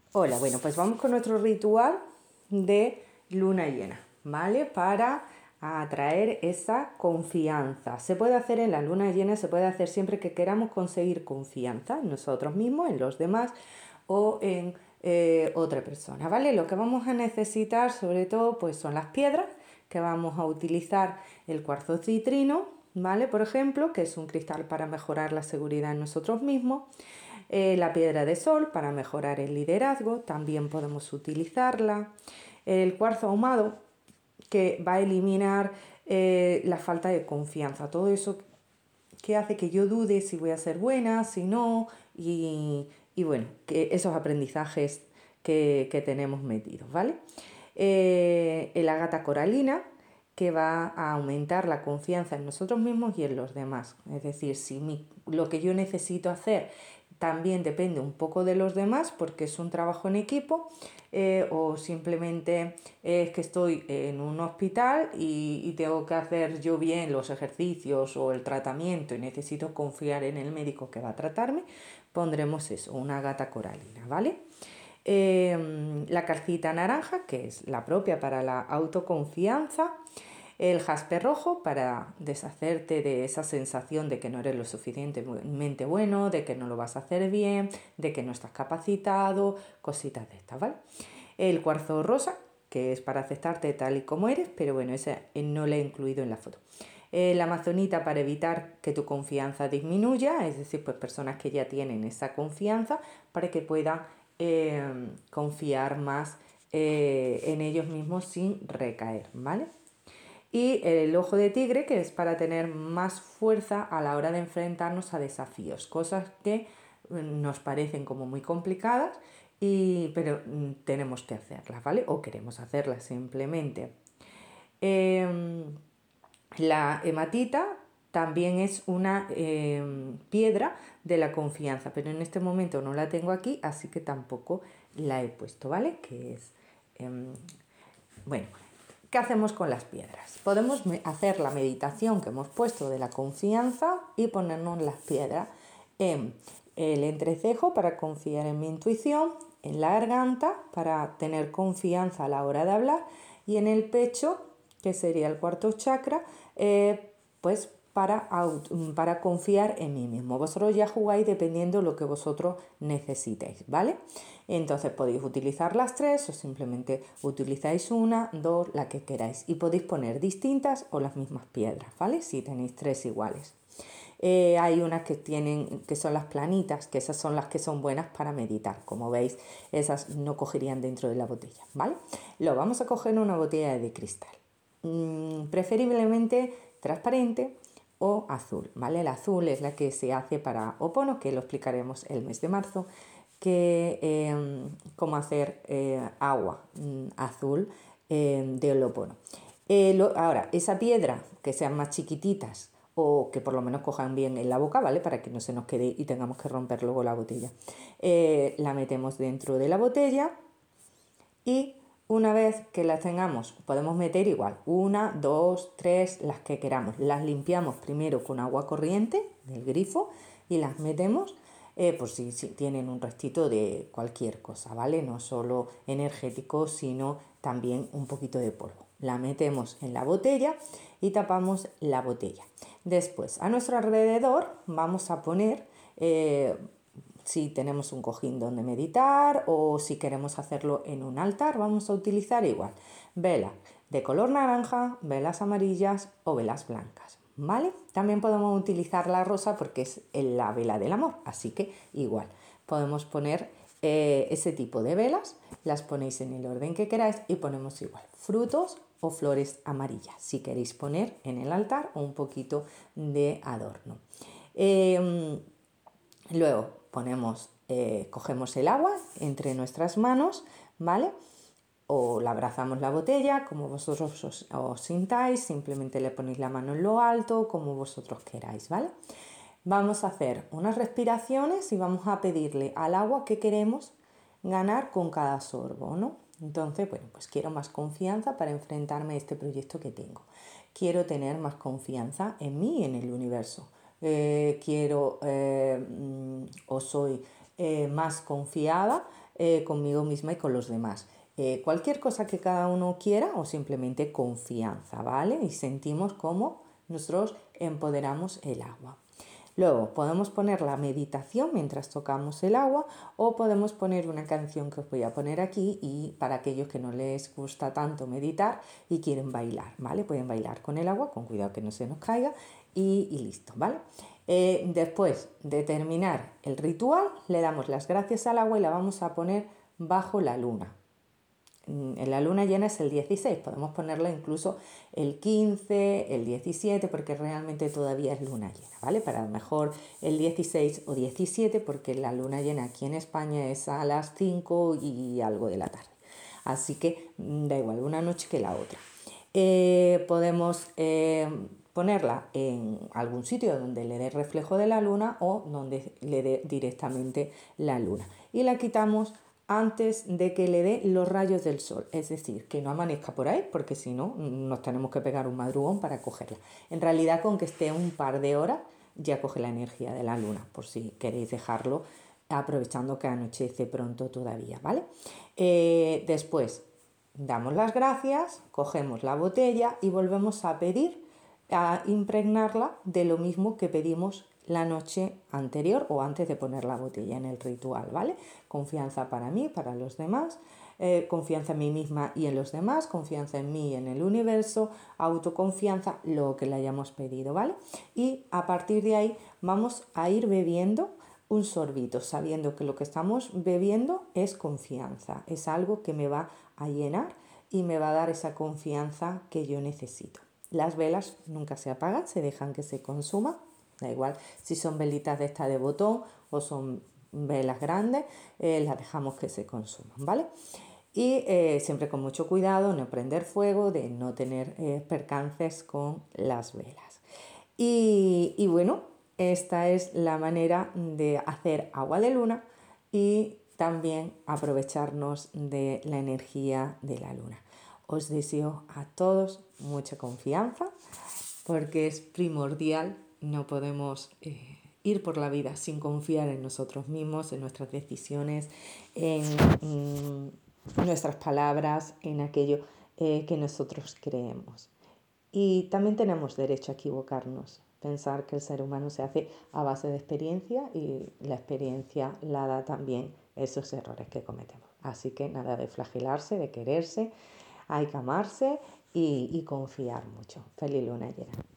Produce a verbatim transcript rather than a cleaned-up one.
Hola, bueno, pues vamos con nuestro ritual de luna llena, ¿vale? Para atraer esa confianza. Se puede hacer en la luna llena, se puede hacer siempre que queramos conseguir confianza en nosotros mismos, en los demás o en eh, otra persona, ¿vale? Lo que vamos a necesitar sobre todo pues son las piedras que vamos a utilizar, el cuarzo citrino, ¿vale? Por ejemplo, que es un cristal para mejorar la seguridad en nosotros mismos. Eh, la piedra de sol para mejorar el liderazgo, también podemos utilizarla. El cuarzo ahumado, que va a eliminar eh, la falta de confianza, todo eso que hace que yo dude si voy a ser buena, si no, y, y bueno, que esos aprendizajes que, que tenemos metidos, ¿vale? Eh, el ágata coralina, que va a aumentar la confianza en nosotros mismos y en los demás. Es decir, si mi, lo que yo necesito hacer también depende un poco de los demás porque es un trabajo en equipo, eh, o simplemente es que estoy en un hospital y, y tengo que hacer yo bien los ejercicios o el tratamiento y necesito confiar en el médico que va a tratarme, pondremos eso, una ágata coralina, ¿vale? Eh, la calcita naranja, que es la propia para la autoconfianza. El jaspe rojo para deshacerte de esa sensación de que no eres lo suficientemente bueno, de que no lo vas a hacer bien, de que no estás capacitado, cositas de estas, ¿vale? El cuarzo rosa, que es para aceptarte tal y como eres, pero bueno, ese no lo he incluido en la foto. Eh, la amazonita para evitar que tu confianza disminuya, es decir, pues personas que ya tienen esa confianza para que puedan eh, confiar más eh, en ellos mismos sin recaer, ¿vale? Y el ojo de tigre, que es para tener más fuerza a la hora de enfrentarnos a desafíos, cosas que nos parecen como muy complicadas, y, pero tenemos que hacerlas, ¿vale? O queremos hacerlas simplemente. Eh, la hematita también es una eh, piedra de la confianza, pero en este momento no la tengo aquí, así que tampoco la he puesto, ¿vale? Que es, eh, bueno, ¿qué hacemos con las piedras? Podemos hacer la meditación que hemos puesto de la confianza y ponernos las piedras en el entrecejo para confiar en mi intuición, en la garganta para tener confianza a la hora de hablar y en el pecho, que sería el cuarto chakra, eh, pues para, para confiar en mí mismo. Vosotros ya jugáis dependiendo de lo que vosotros necesitéis, ¿vale? Entonces podéis utilizar las tres o simplemente utilizáis una, dos, la que queráis. Y podéis poner distintas o las mismas piedras, ¿vale? Si tenéis tres iguales. Eh, hay unas que tienen, que son las planitas, que esas son las que son buenas para meditar. Como veis, esas no cogerían dentro de la botella, ¿vale? Lo vamos a coger en una botella de cristal. Mm, preferiblemente transparente o azul, ¿vale? El azul es la que se hace para Ho'opono, que lo explicaremos el mes de marzo, que eh, cómo hacer eh, agua mm, azul eh, de Ho'opono. Eh, lo, ahora, esa piedra, que sean más chiquititas o que por lo menos cojan bien en la boca, ¿vale? Para que no se nos quede y tengamos que romper luego la botella. Eh, la metemos dentro de la botella y una vez que las tengamos, podemos meter igual, una, dos, tres, las que queramos. Las limpiamos primero con agua corriente del grifo y las metemos eh, por si, si tienen un restito de cualquier cosa, ¿vale? No solo energético, sino también un poquito de polvo. La metemos en la botella y tapamos la botella. Después, a nuestro alrededor vamos a poner... Eh, si tenemos un cojín donde meditar o si queremos hacerlo en un altar, vamos a utilizar igual velas de color naranja, velas amarillas o velas blancas, ¿vale? También podemos utilizar la rosa porque es la vela del amor, así que igual podemos poner eh, ese tipo de velas, las ponéis en el orden que queráis y ponemos igual frutos o flores amarillas si queréis poner en el altar o un poquito de adorno. Eh, luego ponemos, eh, cogemos el agua entre nuestras manos, ¿vale? O la abrazamos la botella, como vosotros os, os sintáis, simplemente le ponéis la mano en lo alto, como vosotros queráis, ¿vale? Vamos a hacer unas respiraciones y vamos a pedirle al agua que queremos ganar con cada sorbo, ¿no? Entonces, bueno, pues quiero más confianza para enfrentarme a este proyecto que tengo. Quiero tener más confianza en mí y en el universo. Eh, quiero eh, o soy eh, más confiada eh, conmigo misma y con los demás. Eh, cualquier cosa que cada uno quiera o simplemente confianza, ¿vale? Y sentimos cómo nosotros empoderamos el agua. Luego podemos poner la meditación mientras tocamos el agua o podemos poner una canción que os voy a poner aquí y para aquellos que no les gusta tanto meditar y quieren bailar, ¿vale? Pueden bailar con el agua, con cuidado que no se nos caiga y, y listo, ¿vale? Eh, después de terminar el ritual, le damos las gracias al agua y la vamos a poner bajo la luna. En la luna llena es el dieciséis, podemos ponerla incluso el quince, el diecisiete, porque realmente todavía es luna llena, ¿vale? Para lo mejor el dieciséis o diecisiete, porque la luna llena aquí en España es a las cinco y algo de la tarde. Así que da igual una noche que la otra. Eh, podemos eh, ponerla en algún sitio donde le dé reflejo de la luna o donde le dé directamente la luna. Y la quitamos antes de que le dé los rayos del sol, es decir, que no amanezca por ahí, porque si no nos tenemos que pegar un madrugón para cogerla. En realidad, con que esté un par de horas ya coge la energía de la luna, por si queréis dejarlo aprovechando que anochece pronto todavía, ¿vale? Eh, después damos las gracias, cogemos la botella y volvemos a pedir, a impregnarla de lo mismo que pedimos la noche anterior o antes de poner la botella en el ritual, ¿vale? Confianza para mí, para los demás, eh, confianza en mí misma y en los demás, confianza en mí y en el universo, autoconfianza, lo que le hayamos pedido, ¿vale? Y a partir de ahí vamos a ir bebiendo un sorbito, sabiendo que lo que estamos bebiendo es confianza, es algo que me va a llenar y me va a dar esa confianza que yo necesito. Las velas nunca se apagan, se dejan que se consuman. Da igual si son velitas de esta de botón o son velas grandes, eh, las dejamos que se consuman, ¿vale? Y eh, siempre con mucho cuidado, no prender fuego, de no tener eh, percances con las velas. Y, y bueno, esta es la manera de hacer agua de luna y también aprovecharnos de la energía de la luna. Os deseo a todos mucha confianza porque es primordial, no podemos eh, ir por la vida sin confiar en nosotros mismos, en nuestras decisiones, en mm, nuestras palabras, en aquello eh, que nosotros creemos. Y también tenemos derecho a equivocarnos, pensar que el ser humano se hace a base de experiencia y la experiencia la da también esos errores que cometemos. Así que nada de flagelarse, de quererse, hay que amarse y, y confiar mucho. Feliz luna llena.